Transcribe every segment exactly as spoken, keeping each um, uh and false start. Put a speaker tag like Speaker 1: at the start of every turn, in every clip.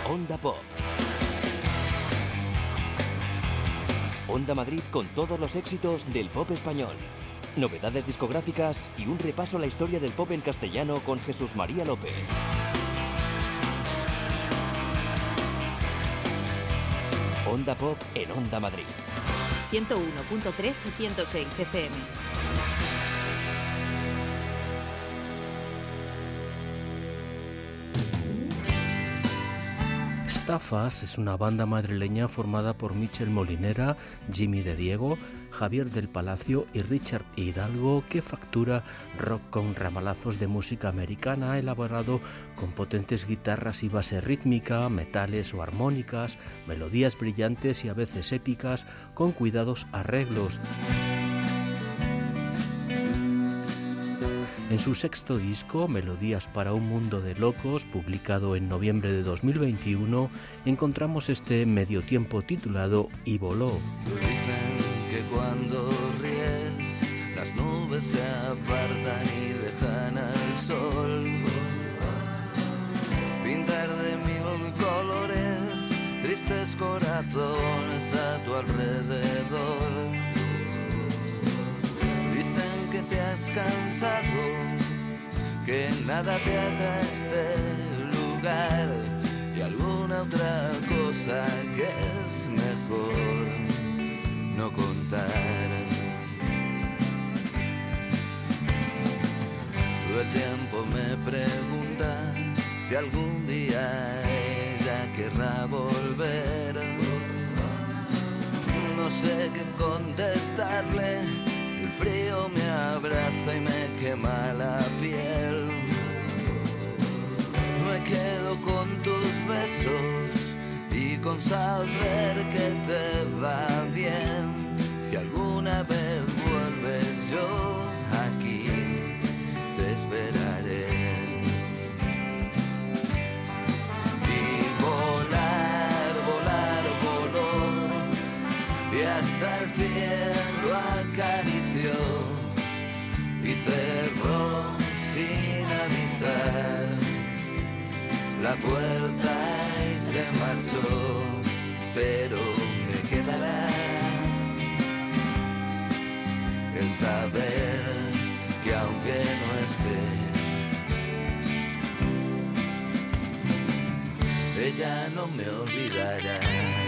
Speaker 1: Onda Pop. Onda Madrid con todos los éxitos del pop español. Novedades discográficas y un repaso a la historia del pop en castellano con Jesús María López. Onda Pop en Onda Madrid.
Speaker 2: ciento uno punto tres y ciento seis F M.
Speaker 3: Estafas es una banda madrileña formada por Michel Molinera, Jimmy de Diego, Javier del Palacio y Richard Hidalgo, que factura rock con ramalazos de música americana elaborado con potentes guitarras y base rítmica, metales o armónicas, melodías brillantes y a veces épicas, con cuidados arreglos. En su sexto disco, Melodías para un mundo de locos, publicado en noviembre de dos mil veintiuno, encontramos este medio tiempo titulado Y voló.
Speaker 4: Dicen que cuando ríes, las nubes se apartan y dejan al sol pintar de mil colores, tristes corazones a tu alrededor. Que te has cansado, que nada te ata a este lugar y alguna otra cosa que es mejor no contar. Todo el tiempo me pregunta si algún día ella querrá volver. No sé qué contestarle. El frío me abraza y me quema la piel. Me quedo con tus besos y con saber que te va bien. Si alguna vez vuelves, yo aquí te esperaré. Y volar, volar, voló y hasta el cielo acarició y cerró sin avisar la puerta y se marchó, pero me quedará el saber que aunque no esté, ella no me olvidará.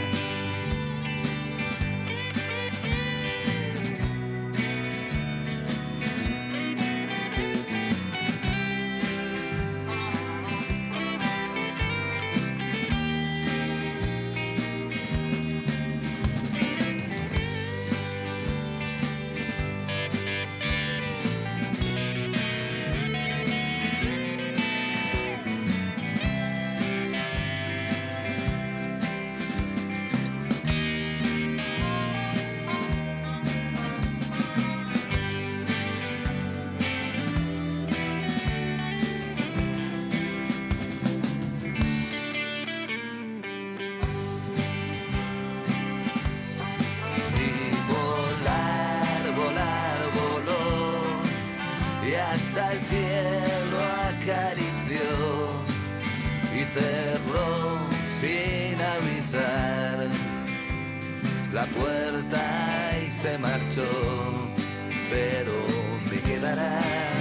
Speaker 4: Hasta el cielo acarició y cerró sin avisar la puerta y se marchó, pero me quedará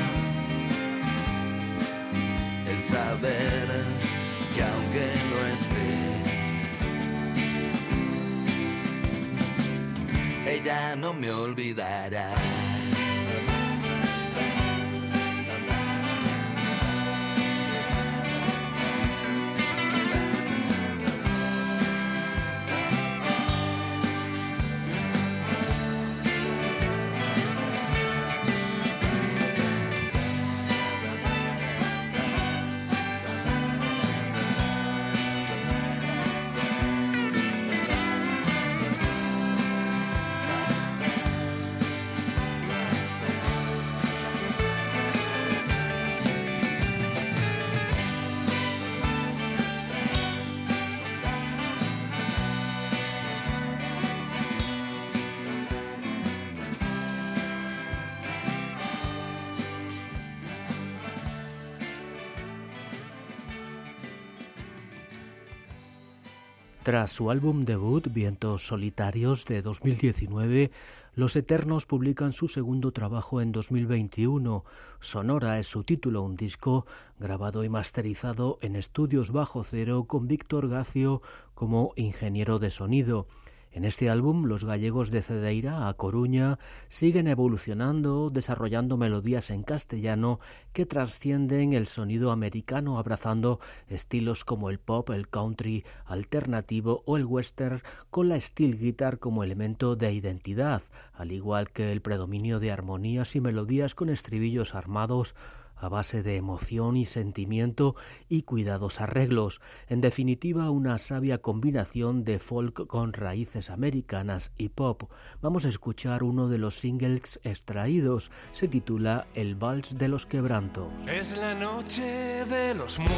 Speaker 4: el saber que aunque no esté, ella no me olvidará.
Speaker 3: Tras su álbum debut, Vientos Solitarios, de dos mil diecinueve, Los Eternos publican su segundo trabajo en dos mil veintiuno. Sonora es su título, un disco grabado y masterizado en Estudios Bajo Cero con Víctor Gacio como ingeniero de sonido. En este álbum, los gallegos de Cedeira a Coruña siguen evolucionando, desarrollando melodías en castellano que trascienden el sonido americano, abrazando estilos como el pop, el country alternativo o el western, con la steel guitar como elemento de identidad, al igual que el predominio de armonías y melodías con estribillos armados a base de emoción y sentimiento y cuidados arreglos. En definitiva, una sabia combinación de folk con raíces americanas y pop. Vamos a escuchar uno de los singles extraídos. Se titula El Vals de los Quebrantos.
Speaker 5: Es la noche de los muertos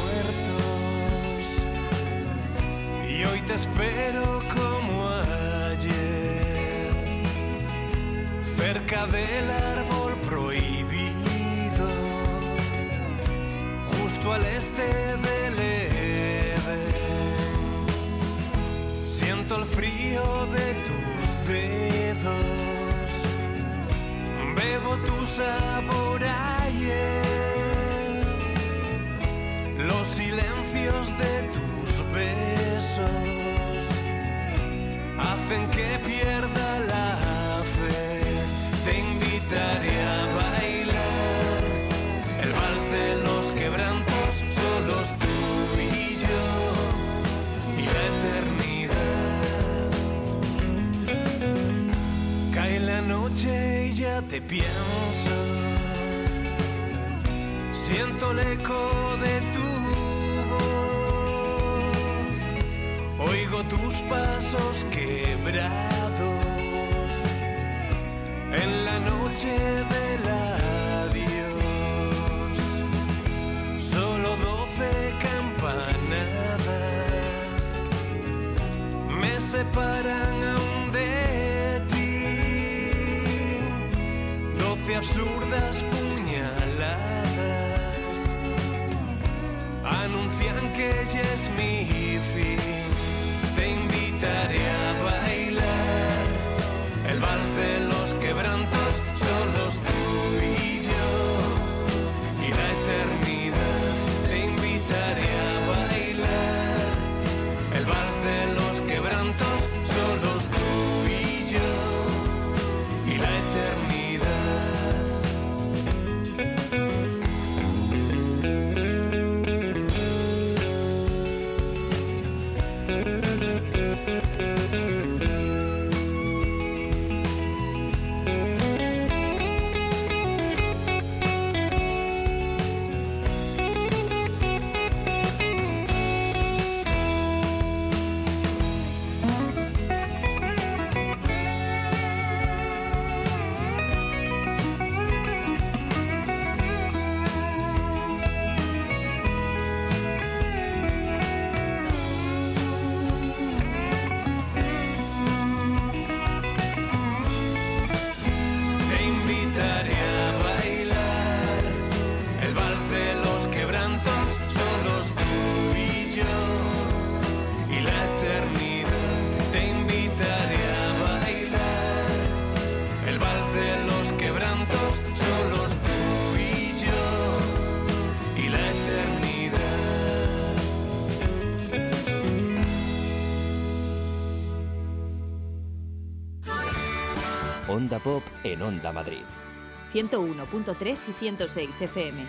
Speaker 5: y hoy te espero como ayer, cerca del árbol prohibido, justo al este del Edén. Siento el frío de tus dedos, bebo tu sabor ayer, los silencios de tus besos hacen que pierda la fe. Te invitaré a bailar el vals de los quebrantos, solos tú y yo y la eternidad. Cae la noche y ya te pienso, siento el eco de tu voz, oigo tus pasos quebrados en la noche del adiós. Solo doce campanadas me separan aún de ti, doce absurdas puñaladas anuncian que ya es mi fin. Te invitaré a bailar el vals de los quebrantos, solos tú y yo y la eternidad. Te invitaré a bailar el vals de los quebrantos, solos tú y yo y la
Speaker 1: Onda Pop en Onda Madrid.
Speaker 2: ciento uno punto tres y ciento seis F M.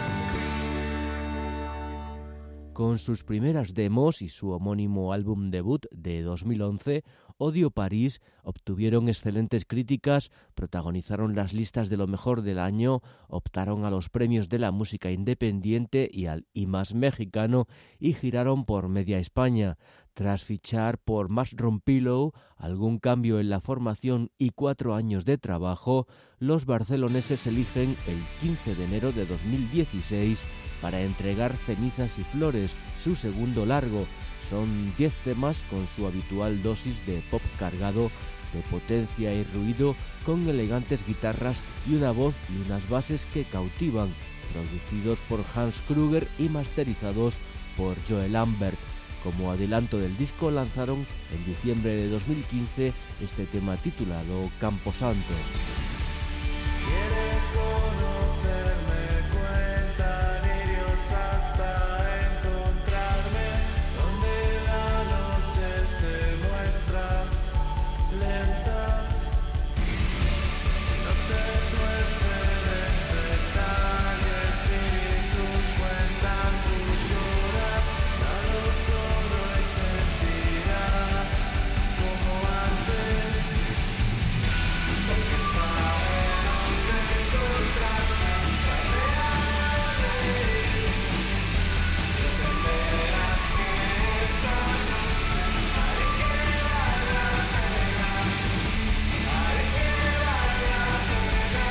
Speaker 3: Con sus primeras demos y su homónimo álbum debut de dos mil once, Odio París, obtuvieron excelentes críticas, protagonizaron las listas de lo mejor del año, optaron a los premios de la música independiente y al I más mexicano y giraron por media España. Tras fichar por Mushroom Pillow, algún cambio en la formación y cuatro años de trabajo, los barceloneses eligen el quince de enero de dos mil dieciséis para entregar Cenizas y Flores, su segundo largo. Son diez temas con su habitual dosis de pop cargado de potencia y ruido, con elegantes guitarras y una voz y unas bases que cautivan, producidos por Hans Kruger y masterizados por Joel Lambert.
Speaker 6: Como adelanto del disco lanzaron en diciembre de dos mil quince este tema titulado Camposanto.
Speaker 5: ¿Quieres conocerme? Cuenta lirios hasta encontrarme, donde la noche se muestra lenta. Si no te tuerce despertar y espíritus cuentan tus horas, dalo todo y sentirás como antes, porque sabes dónde encontrarme, sabré ir. Entenderás que esa noche haré que valga la pena, haré que valga la pena.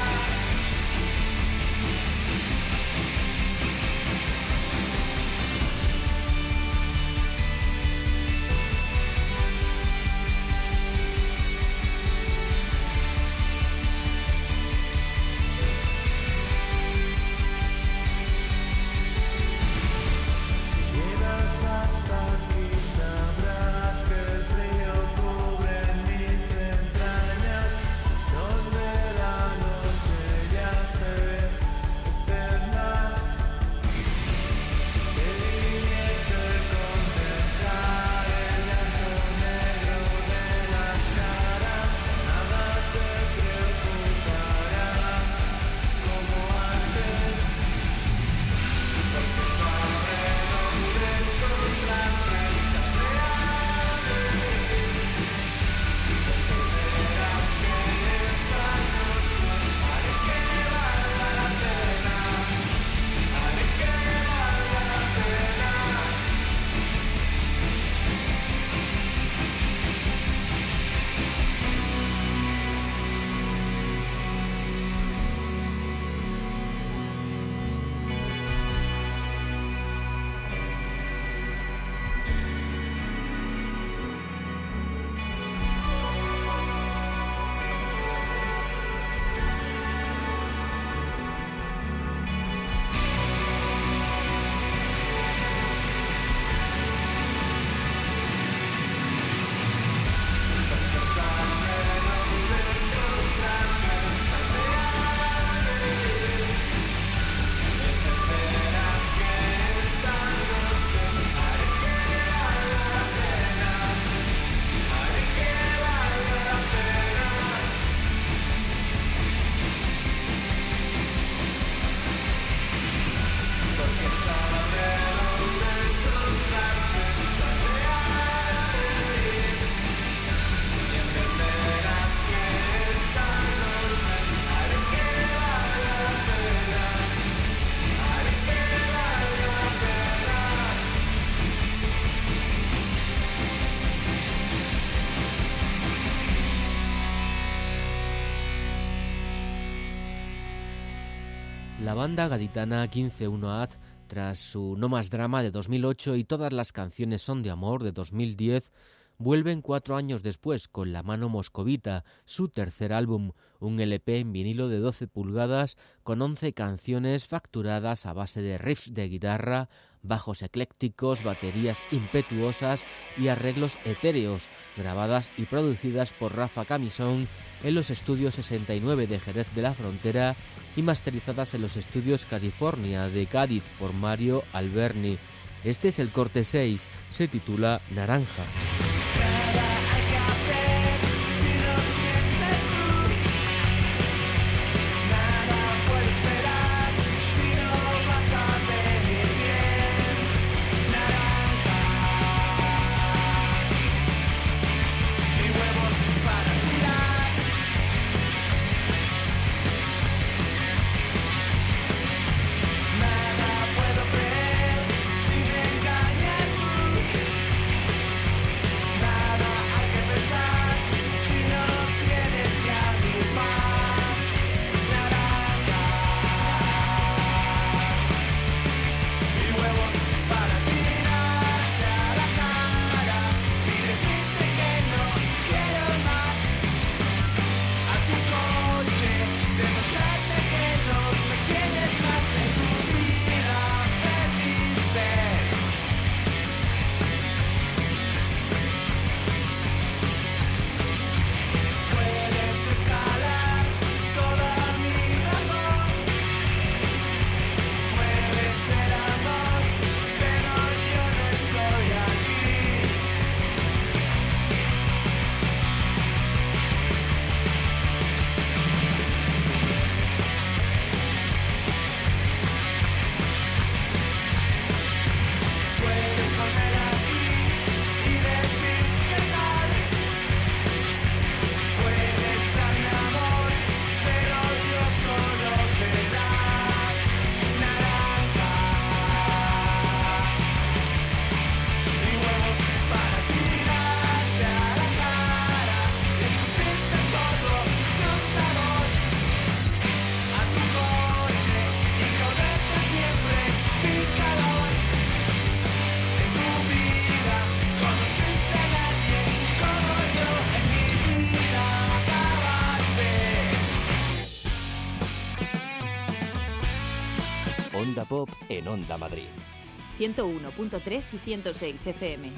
Speaker 5: Si llegas hasta aquí sabrás que el frío cubre mis entrañas, donde la noche yace eterna. Si te divierte contemplar el llanto negro de las caras, nada te preocupará como antes, porque sabré dónde encontrarme, sabré ir. Entenderás que esa noche haré que valga la pena, haré que valga la pena.
Speaker 6: La banda gaditana quince uno A D, tras su No Más Drama de dos mil ocho y Todas las canciones son de amor de dos mil diez, vuelven cuatro años después con La mano moscovita, su tercer álbum, un L P en vinilo de doce pulgadas con once canciones facturadas a base de riffs de guitarra, bajos eclécticos, baterías impetuosas y arreglos etéreos, grabadas y producidas por Rafa Camisón en los estudios sesenta y nueve de Jerez de la Frontera y masterizadas en los estudios California de Cádiz por Mario Alberni. Este es el corte seis, se titula Naranja.
Speaker 5: Nada puedo creer si me engañas tú.
Speaker 1: Onda Pop en Onda Madrid.
Speaker 2: ciento uno punto tres y ciento seis F M.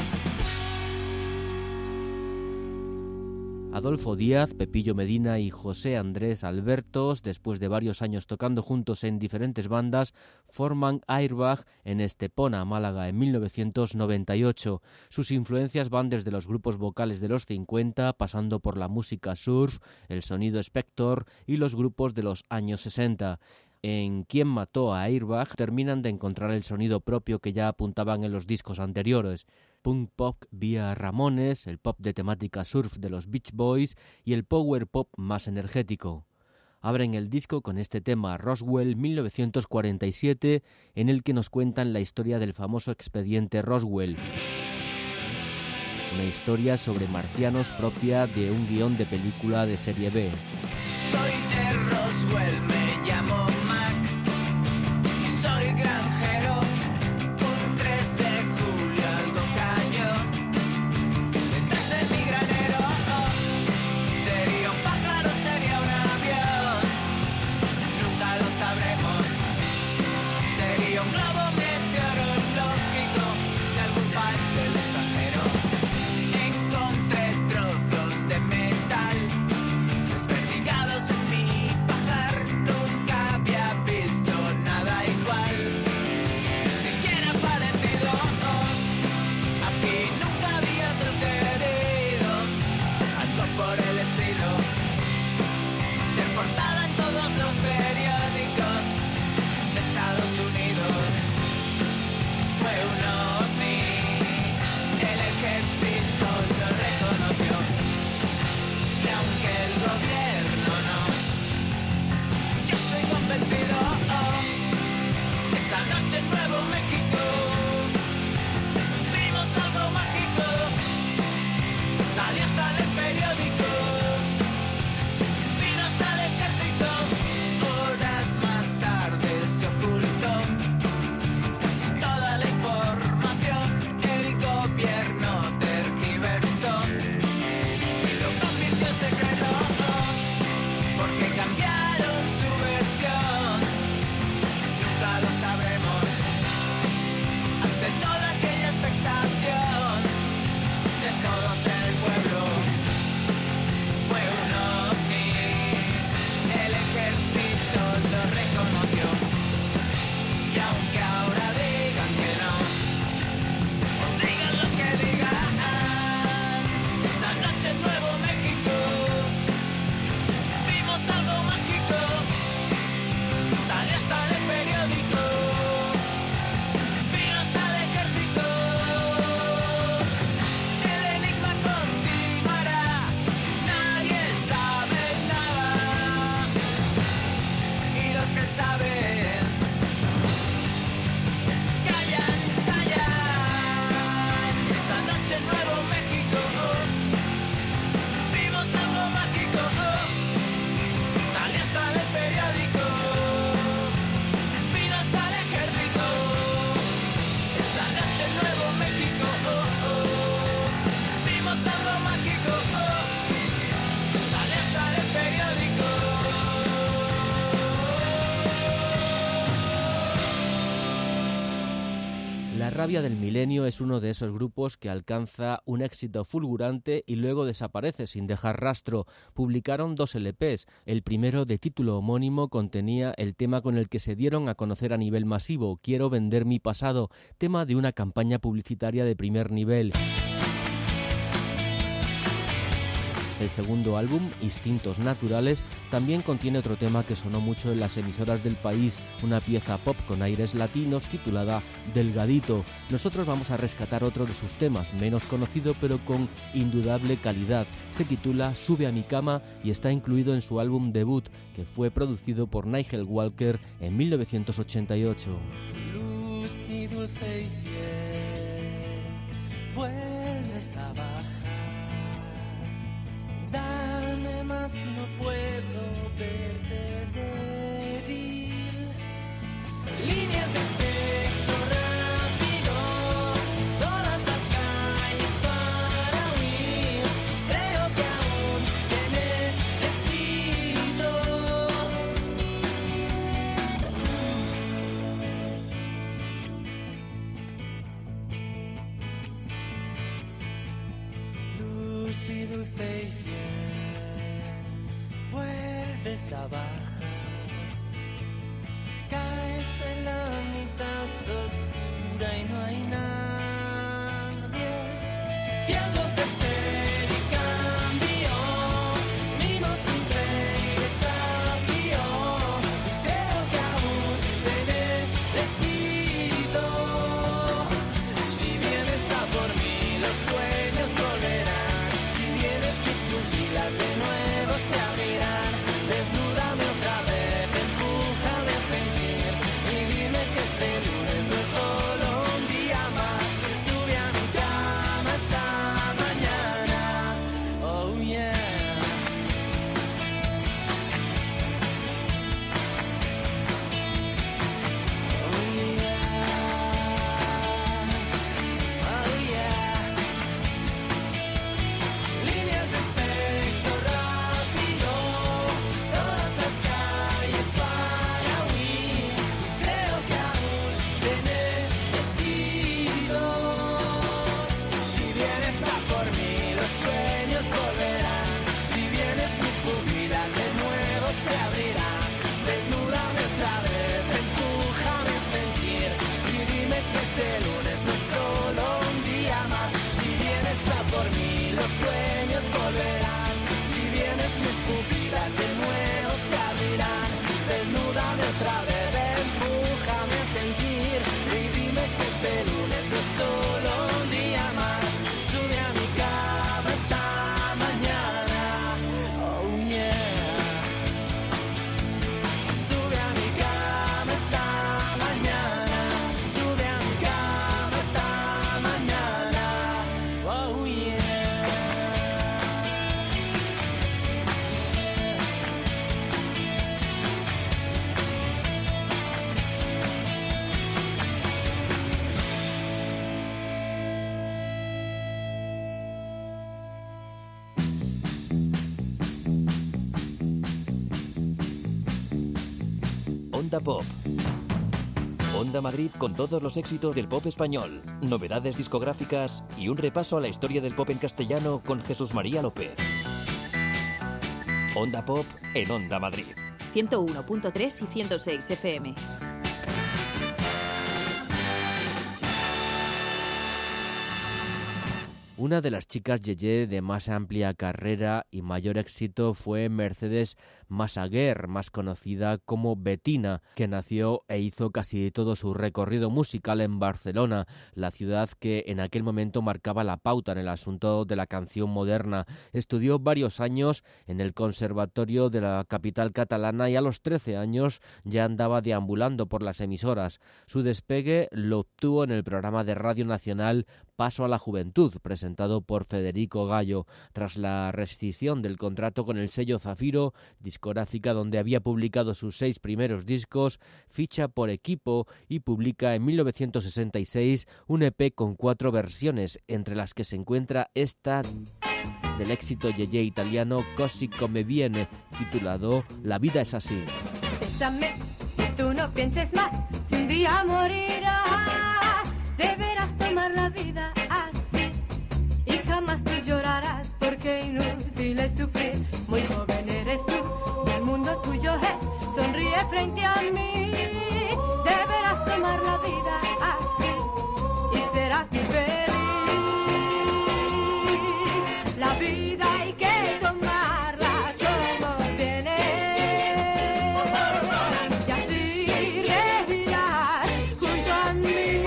Speaker 6: Adolfo Díaz, Pepillo Medina y José Andrés Albertos, después de varios años tocando juntos en diferentes bandas, forman Airbag en Estepona, Málaga, en mil novecientos noventa y ocho. Sus influencias van desde los grupos vocales de los cincuenta, pasando por la música surf, el sonido Spector y los grupos de los años sesenta. En Quién mató a Airbag terminan de encontrar el sonido propio que ya apuntaban en los discos anteriores. Punk pop vía Ramones, el pop de temática surf de los Beach Boys y el power pop más energético. Abren el disco con este tema Roswell mil novecientos cuarenta y siete, en el que nos cuentan la historia del famoso expediente Roswell. Una historia sobre marcianos propia de un guión de película de serie B.
Speaker 5: Soy de Roswell, me llamo Mac y soy granjero. Un tres de julio algo cayó detrás de mi granero. Oh, sería un pájaro, sería un avión, nunca lo sabremos. Sería un globo meteorológico de algún país del extranjero. Encontré trozos de metal desperdigados en mi pajar. Nunca había visto nada igual, siquiera parecido. Oh, aquí nunca había sucedido algo por el estilo. Ser portada en todos los periódicos de Estados Unidos. Fue un ovni, el ejército lo reconoció, y aunque el gobierno no, yo estoy convencido. Oh, esa noche en Nuevo México vimos algo mágico, salió hasta en el periódico, vino hasta el ejército. Horas más tarde se ocultó casi toda la información. El gobierno tergiversó y lo convirtió en secreto, porque cambiaron su versión. Nunca lo sabremos. Ante toda aquella expectación de todos en el pueblo, fue un ovni, el ejército lo reconoció, y aunque ahora digan que no, o digan lo que digan, esa noche en Nuevo México vimos algo mágico, salió hasta en el periódico, vino hasta el ejército. El enigma continuará, nadie sabe nada, y los que saben callan, callan. Esa noche en Nuevo México vimos algo mágico, salió hasta en el periódico, vino hasta el ejército. Esa noche en Nuevo México vimos algo mágico, salió hasta en el periódico.
Speaker 6: La Rabia del Milenio es uno de esos grupos que alcanza un éxito fulgurante y luego desaparece sin dejar rastro. Publicaron dos L Pes. El primero, de título homónimo, contenía el tema con el que se dieron a conocer a nivel masivo, Quiero vender mi pasado, tema de una campaña publicitaria de primer nivel. El segundo álbum, Instintos Naturales, también contiene otro tema que sonó mucho en las emisoras del país, una pieza pop con aires latinos titulada Delgadito. Nosotros vamos a rescatar otro de sus temas, menos conocido pero con indudable calidad. Se titula Sube a mi cama y está incluido en su álbum debut, que fue producido por Nigel Walker en mil novecientos ochenta y ocho.
Speaker 5: Luz y dulce y fiel, vuelves a bajar. Dame más, no puedo verte débil. Líneas de sexo rápido, todas las calles para huir. Creo que aún te necesito.
Speaker 7: esa baja, caes en la mitad oscura y no hay nadie. Tiempos de ser y cambio, vino sin fe y desafío. Creo que aún te necesito. Si vienes a por mí, los sueños volverán. Si vienes, mis pupilas de nuevo se abrirán. Desnúdame otra vez, empújame a sentir y dime que este lunes no es solo un día más. Sube a mi cama esta mañana, oh yeah. Oh yeah, oh yeah. Líneas de sexo rápido, todas las calles para huir. Creo que aún te necesito. Si vienes a por mí, los sueños volverán. Si vienes, mis pupilas de nuevo se abrirán. Desnúdame otra vez, empújame a sentir y dime que este lunes no es solo un día más. Si vienes a por mí, los sueños volverán. Si vienes, mis pupilas de nuevo se abrirán. Desnúdame otra vez, empújame a sentir y dime que este lunes no es solo un día más. Sube a mi cama esta mañana, oh yeah. Sube a mi cama esta mañana, sube a mi cama esta mañana, oh yeah.
Speaker 1: Onda Pop. Onda Madrid con todos los éxitos del pop español, novedades discográficas y un repaso a la historia del pop en castellano con Jesús María López. Onda Pop en Onda Madrid.
Speaker 2: ciento uno punto tres y ciento seis F M.
Speaker 6: Una de las chicas yeye de más amplia carrera y mayor éxito fue Mercedes Massaguer, más conocida como Bettina, que nació e hizo casi todo su recorrido musical en Barcelona, la ciudad que en aquel momento marcaba la pauta en el asunto de la canción moderna. Estudió varios años en el Conservatorio de la capital catalana y a los trece años ya andaba deambulando por las emisoras. Su despegue lo obtuvo en el programa de Radio Nacional Paso a la Juventud, presentado por Federico Gallo. Tras la rescisión del contrato con el sello Zafiro, discográfica donde había publicado sus seis primeros discos, ficha por Equipo y publica en mil novecientos sesenta y seis un E P con cuatro versiones, entre las que se encuentra esta del éxito yeye italiano Così come viene, titulado La vida es así.
Speaker 8: Bésame, tú no pienses más, si un día morirás, deberás tomar la vida así y jamás tú llorarás porque inútil es sufrir. Muy joven eres tú y el mundo tuyo es, sonríe frente a mí. Deberás tomar la vida así y serás muy feliz. La vida hay que tomarla como viene y así reirás junto a mí.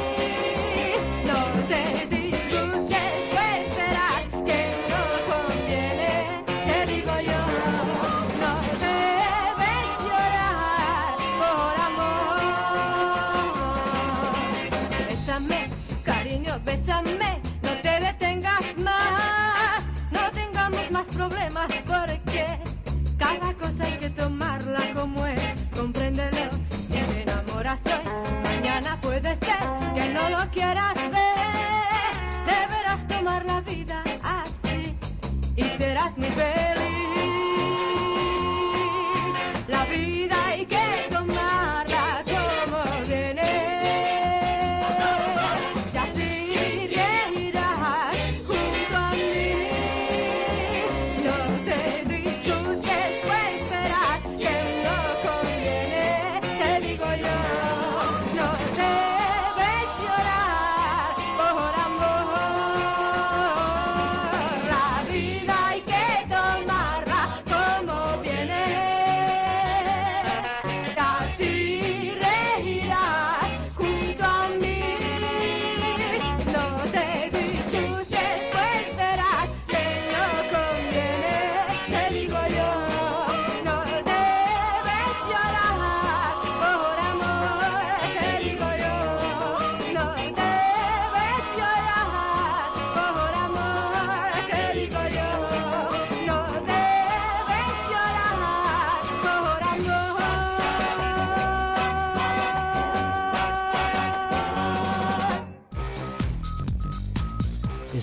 Speaker 8: No te disgustes, pues verás que no conviene, te digo yo. No debes llorar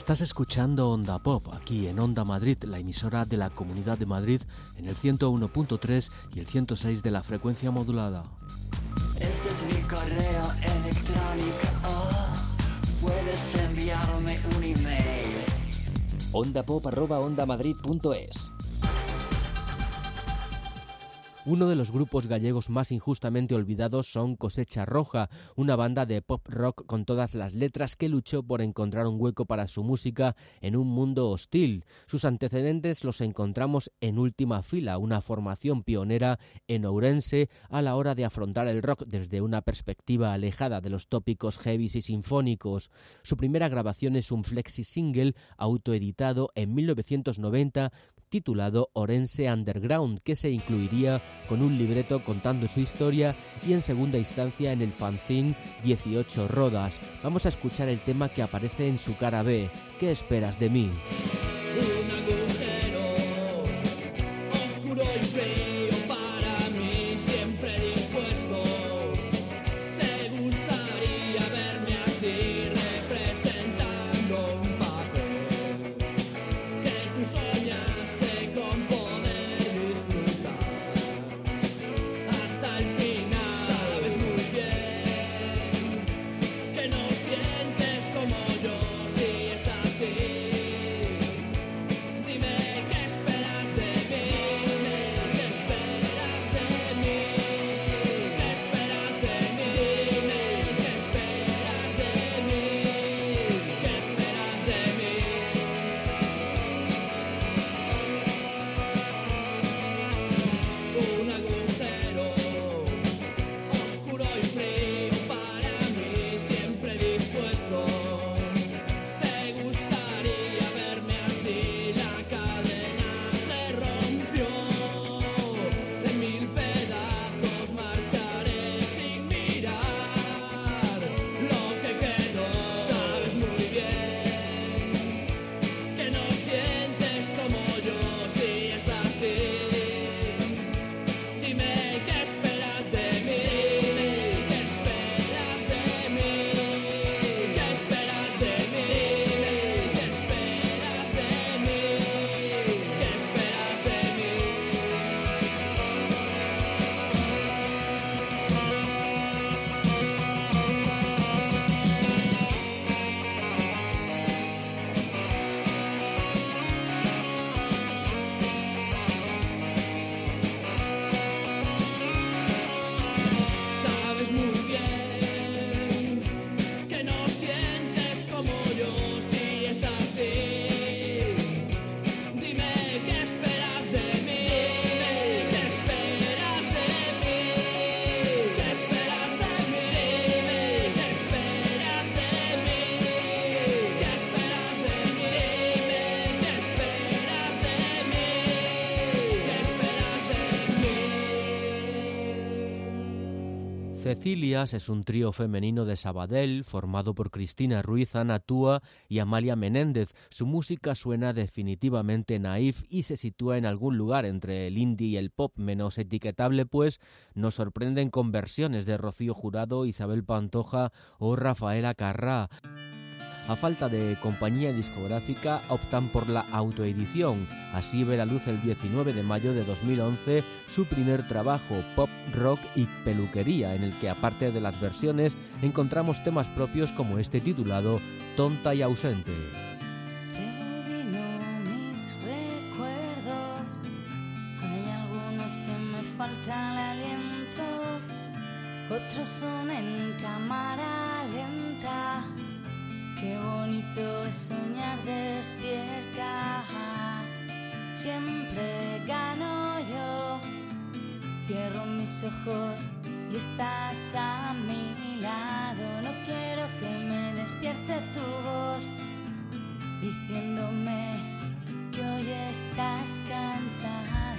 Speaker 3: Estás escuchando Onda Pop, aquí en Onda Madrid, la emisora de la Comunidad de Madrid, en el ciento uno punto tres y el ciento seis de la frecuencia modulada.
Speaker 7: Este es mi correo electrónico, oh, puedes enviarme un email.
Speaker 1: ondapop arroba ondamadrid punto es.
Speaker 6: Uno de los grupos gallegos más injustamente olvidados son Cosecha Roja, una banda de pop rock con todas las letras que luchó por encontrar un hueco para su música en un mundo hostil. Sus antecedentes los encontramos en Última Fila, una formación pionera en Ourense a la hora de afrontar el rock desde una perspectiva alejada de los tópicos heavies y sinfónicos. Su primera grabación es un flexi single autoeditado en mil novecientos noventa titulado Ourense Underground, que se incluiría con un libreto contando su historia y en segunda instancia en el fanzine dieciocho Rodas. Vamos a escuchar el tema que aparece en su cara B, ¿Qué esperas de mí?
Speaker 7: Un agujero oscuro y frío para mí, siempre dispuesto. ¿Te gustaría verme así, representando un papel que tú soñaste con poder disfrutar hasta el final? Sabes muy bien que no sientes como yo, si es así.
Speaker 6: Cecilias es un trío femenino de Sabadell formado por Cristina Ruiz, Ana Túa y Amalia Menéndez. Su música suena definitivamente naif y se sitúa en algún lugar entre el indie y el pop menos etiquetable, pues nos sorprenden con versiones de Rocío Jurado, Isabel Pantoja o Rafaela Carrá. A falta de compañía discográfica optan por la autoedición. Así ve la luz el diecinueve de mayo de dos mil once su primer trabajo, Pop, Rock y Peluquería, en el que aparte de las versiones encontramos temas propios como este titulado Tonta y Ausente.
Speaker 9: Rebobino mis recuerdos, hay algunos que me falta el aliento, otros son en cámara lenta. Qué bonito es soñar despierta, siempre gano yo. Cierro mis ojos y estás a mi lado. No quiero que me despierte tu voz diciéndome que hoy estás cansado.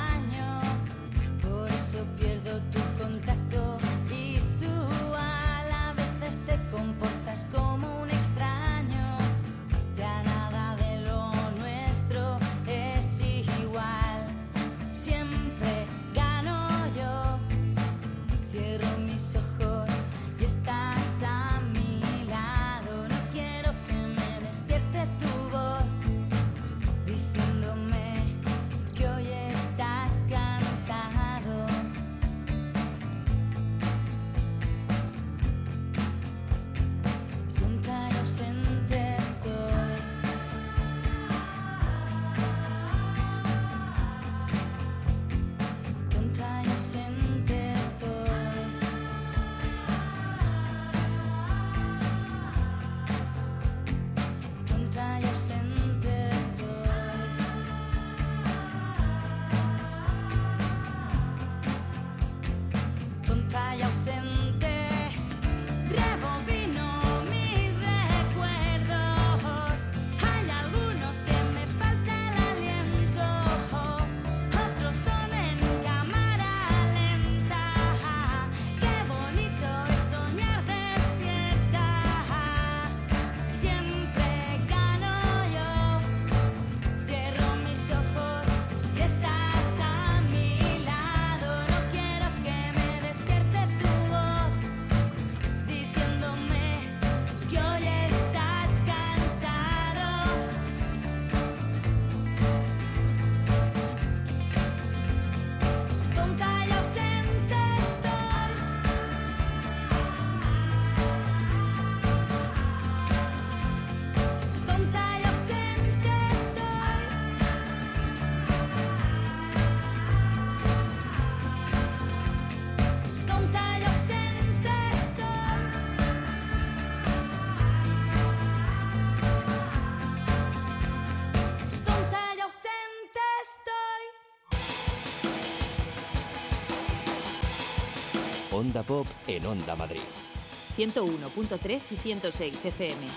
Speaker 7: Pierdo tu contacto visual.
Speaker 1: Onda Pop en Onda Madrid.
Speaker 2: ciento uno punto tres y ciento seis F M.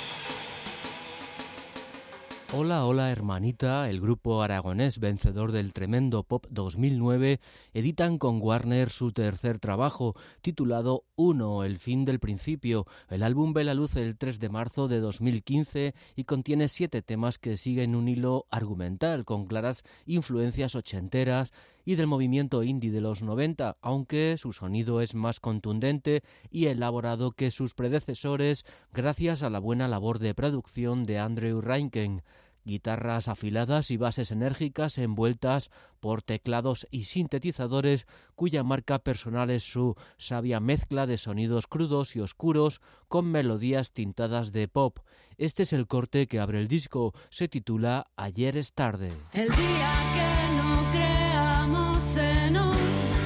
Speaker 3: Hola, hola hermanita, el grupo aragonés vencedor del Tremendo Pop dos mil nueve editan con Warner su tercer trabajo, titulado Uno, el fin del principio. El álbum ve la luz el tres de marzo de dos mil quince y contiene siete temas que siguen un hilo argumental con claras influencias ochenteras y del movimiento indie de los noventa, aunque su sonido es más contundente y elaborado que sus predecesores gracias a la buena labor de producción de Andrew Reinken. Guitarras afiladas y bases enérgicas envueltas por teclados y sintetizadores cuya marca personal es su sabia mezcla de sonidos crudos y oscuros con melodías tintadas de pop. Este es el corte que abre el disco, se titula Ayer es tarde.
Speaker 9: El día que no creamos en hoy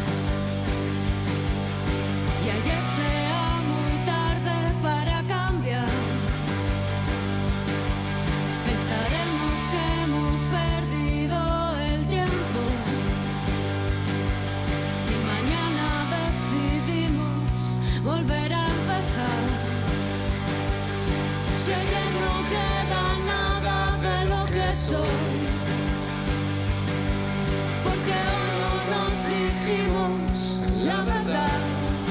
Speaker 9: y ayer sea muy tarde para cambiar, pensaremos que hemos perdido el tiempo. Si mañana decidimos volver a empezar, si ayer no queda nada de lo que soy, porque hoy no nos dijimos la verdad,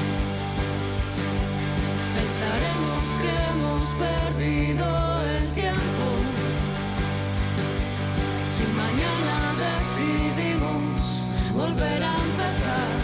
Speaker 9: pensaremos que hemos perdido el tiempo. Si mañana decidimos volver a empezar.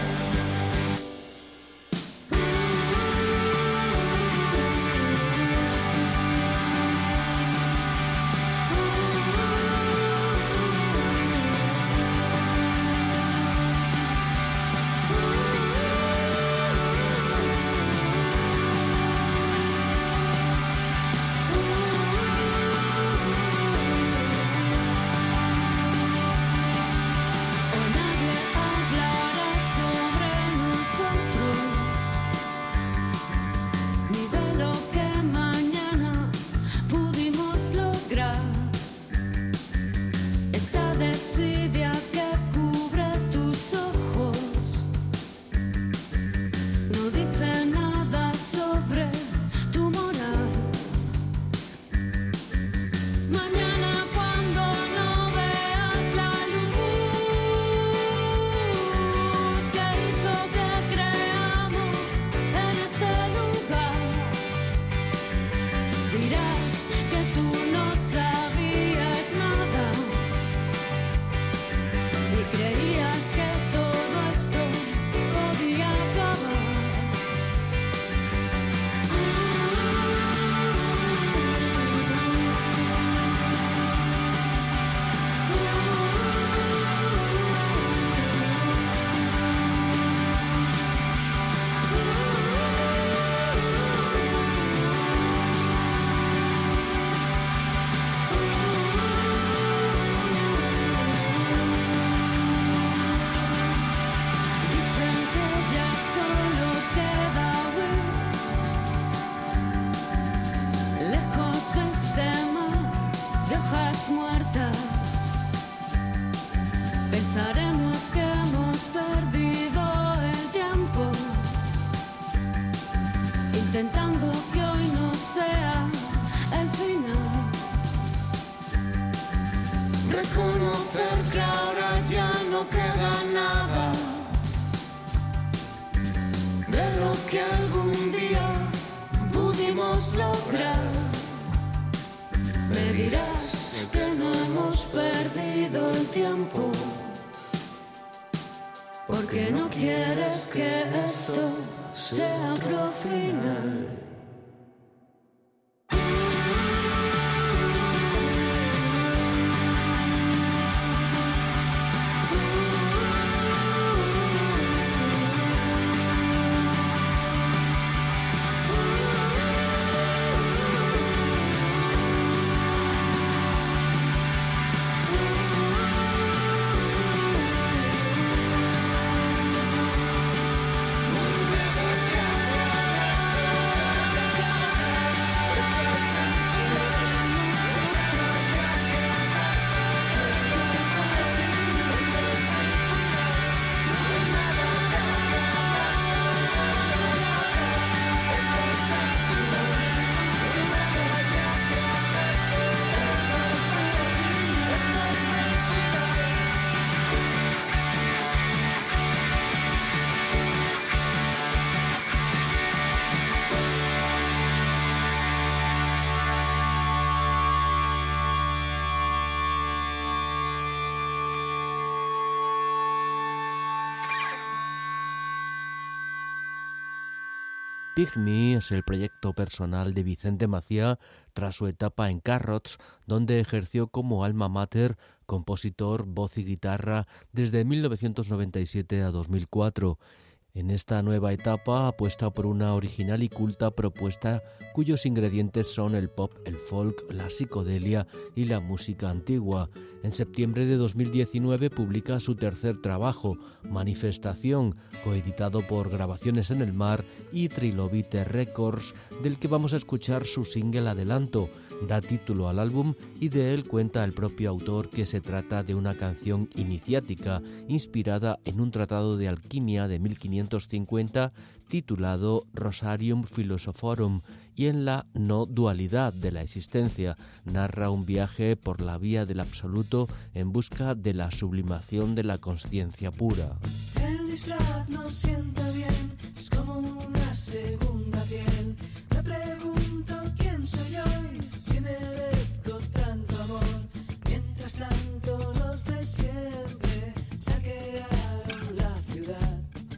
Speaker 9: Intentando que hoy no sea el final, reconocer que ahora ya no queda nada de lo que algún día pudimos lograr. Me dirás que no hemos perdido el tiempo, porque no quieres que esto sea otro final.
Speaker 3: Pick Me es el proyecto personal de Vicente Macía tras su etapa en Carrots, donde ejerció como alma mater, compositor, voz y guitarra desde mil novecientos noventa y siete a dos mil cuatro. En esta nueva etapa apuesta por una original y culta propuesta cuyos ingredientes son el pop, el folk, la psicodelia y la música antigua. En septiembre de dos mil diecinueve publica su tercer trabajo, Manifestación, coeditado por Grabaciones en el Mar y Trilobite Records, del que vamos a escuchar su single Adelanto. Da título al álbum y de él cuenta el propio autor que se trata de una canción iniciática inspirada en un tratado de alquimia de mil quinientos cincuenta titulado Rosarium Philosophorum, y en la no dualidad de la existencia narra un viaje por la vía del absoluto en busca de la sublimación de la consciencia pura.
Speaker 7: El disfraz no sienta bien, es como una segunda piel. Me pregunto quién soy yo y si merezco tanto amor. Mientras tanto los de siempre saquearon la ciudad.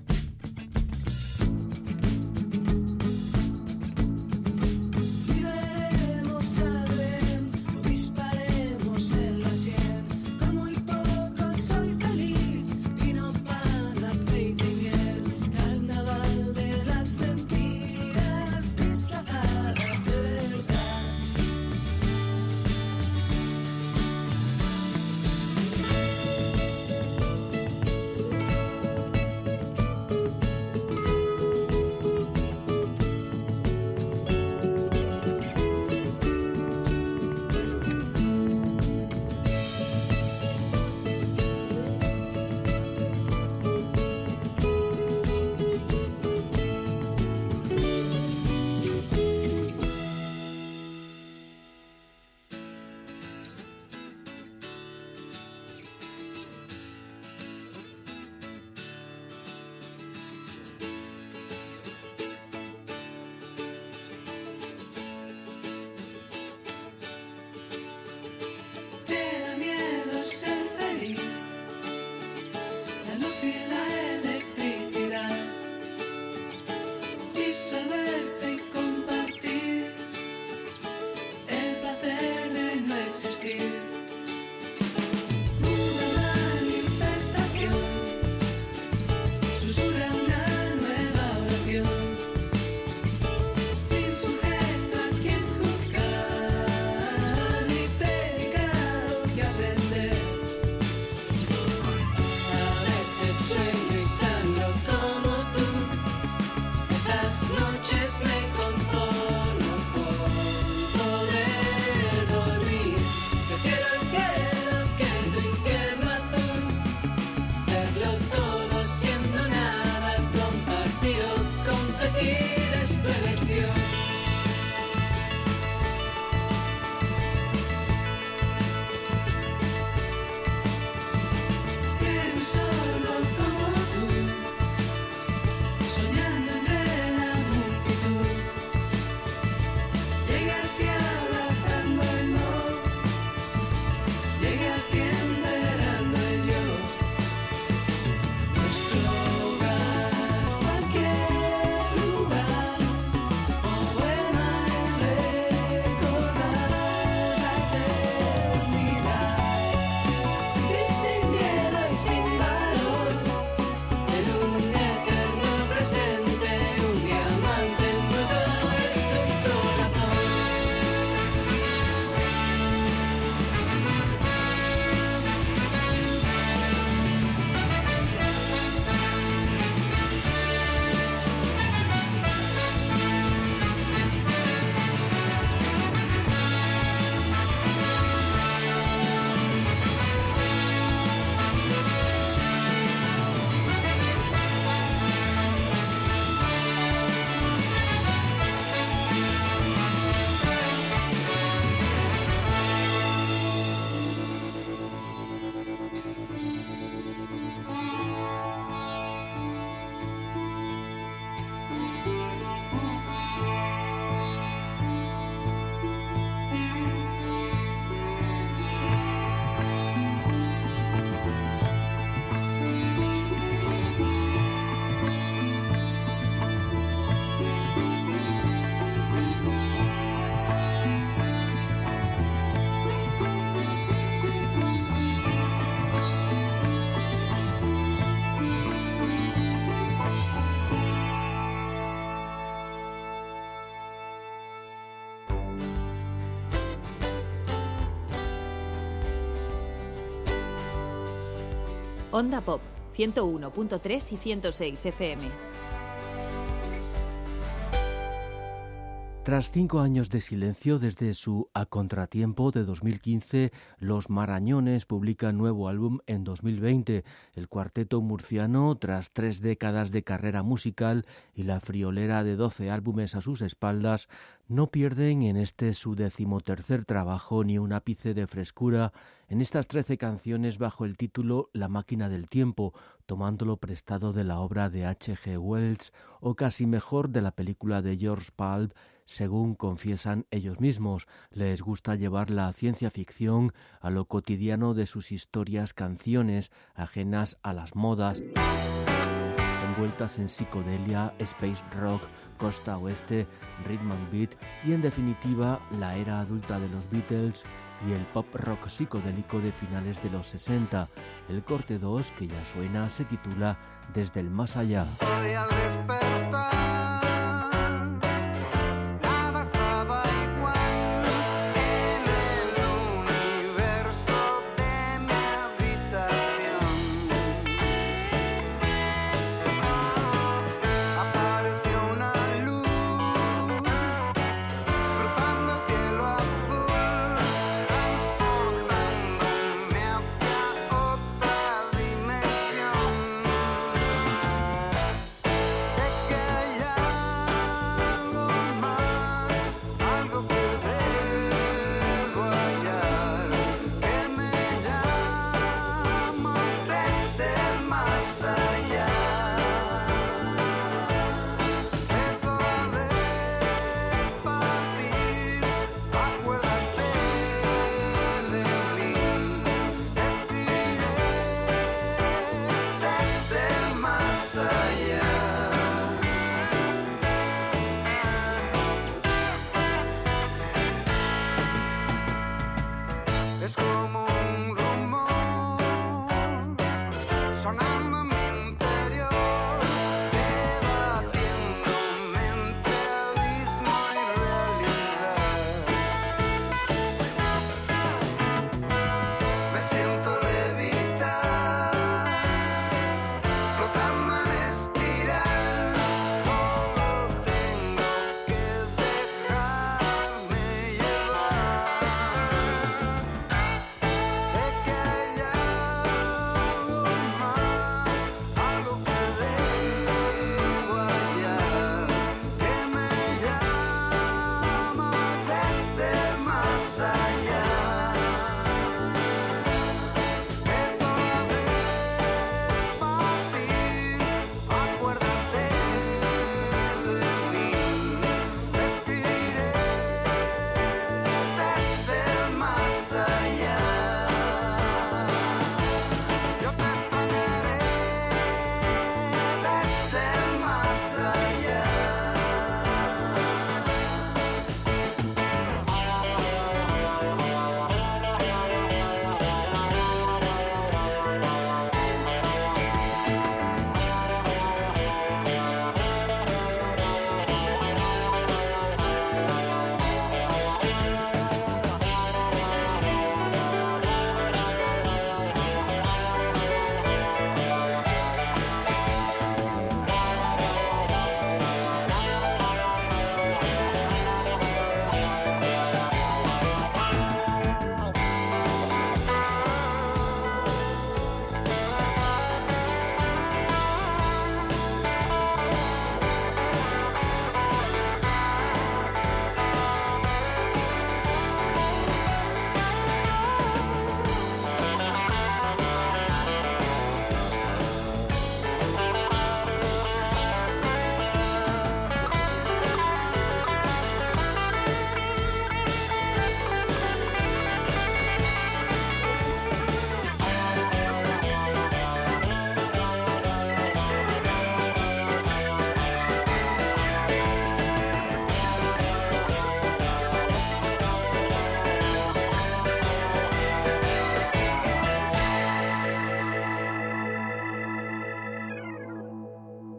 Speaker 7: Liberemos al rehén o disparemos en la sien. Con muy poco soy feliz, vino, pan, aceite y miel. Carnaval de las mentiras.
Speaker 2: Onda Pop, ciento uno punto tres y ciento seis F M.
Speaker 3: Tras cinco años de silencio desde su A Contratiempo de dos mil quince, Los Marañones publican nuevo álbum en dos mil veinte. El cuarteto murciano, tras tres décadas de carrera musical y la friolera de doce álbumes a sus espaldas, no pierden en este su decimotercer trabajo ni un ápice de frescura en estas trece canciones bajo el título La máquina del tiempo, tomándolo prestado de la obra de H G Wells o casi mejor de la película de George Pulp. Según confiesan ellos mismos, les gusta llevar la ciencia ficción a lo cotidiano de sus historias, canciones ajenas a las modas, envueltas en psicodelia, space rock, costa oeste, rhythm and beat y en definitiva la era adulta de los Beatles y el pop rock psicodélico de finales de los sesenta. El corte dos, que ya suena, se titula Desde el más allá.
Speaker 10: Hoy al despertar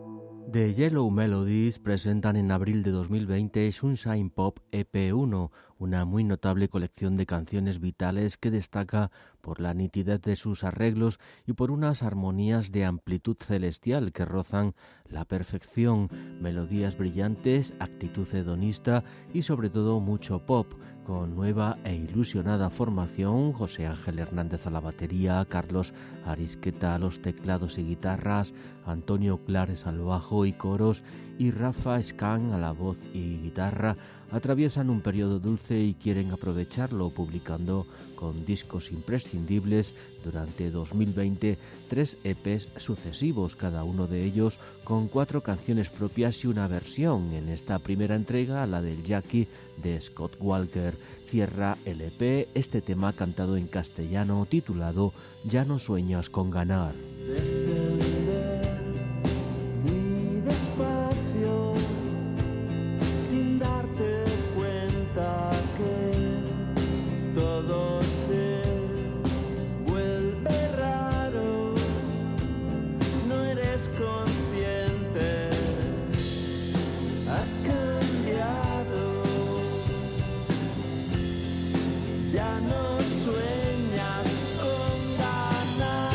Speaker 3: The Yellow Melodies presentan en abril de dos mil veinte Sunshine Pop E P uno, una muy notable colección de canciones vitales que destaca por la nitidez de sus arreglos y por unas armonías de amplitud celestial que rozan la perfección, melodías brillantes, actitud hedonista y sobre todo mucho pop, con nueva e ilusionada formación: José Ángel Hernández a la batería, Carlos Arisqueta a los teclados y guitarras, Antonio Clares al bajo y coros y Rafa Scan a la voz y guitarra. Atraviesan un periodo dulce y quieren aprovecharlo, publicando con discos imprescindibles durante dos mil veinte tres E Pes sucesivos, cada uno de ellos con cuatro canciones propias y una versión. En esta primera entrega, la del Jackie de Scott Walker, cierra el E Pe este tema cantado en castellano titulado Ya no sueñas con ganar.
Speaker 7: Descender muy despacio, sin darte cuenta que todo se vuelve raro, no eres consciente, has cambiado, ya no sueñas con ganar.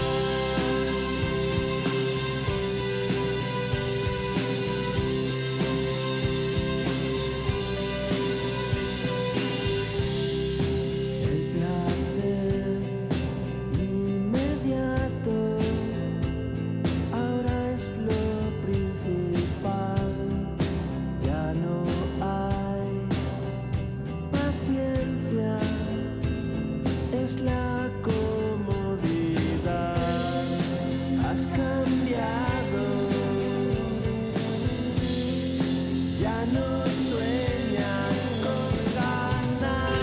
Speaker 7: La comodidad, has cambiado, ya no sueñas con ganar.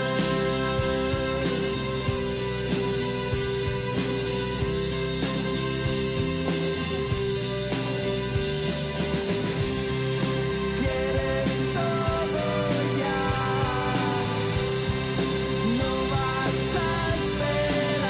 Speaker 7: Quieres todo ya, no vas a esperar.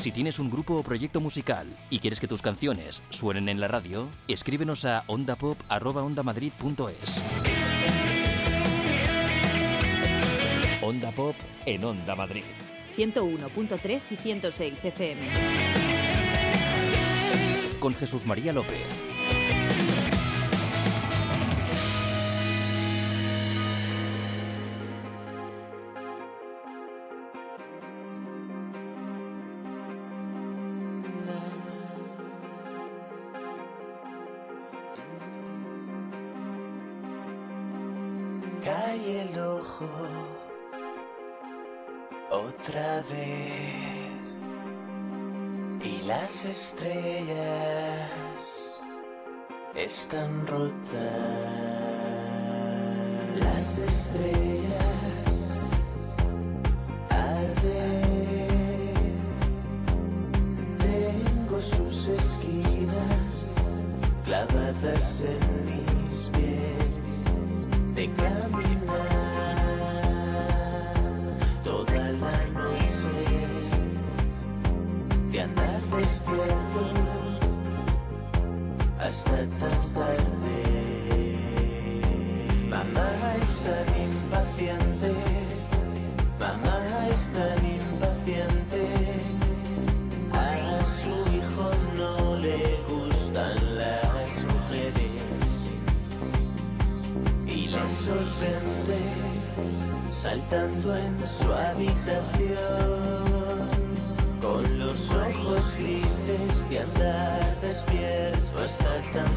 Speaker 1: Si tienes un grupo o proyecto musical y quieres que tus canciones suenen en la radio, escríbenos a ondapop arroba ondamadrid punto es. Onda Pop en Onda Madrid.
Speaker 2: ciento uno punto tres y ciento seis F M.
Speaker 1: Con Jesús María López.
Speaker 11: Cae el ojo otra vez y las estrellas están rotas. Las estrellas arden, tengo sus esquinas clavadas en mis pies de caminar toda la noche, de andar despierto hasta tan tarde. Mamá es tan impaciente, mamá es tan impaciente, a su hijo no le gustan las mujeres y le sorprende saltando en su habitación con los ojos grises de andar despierto hasta tan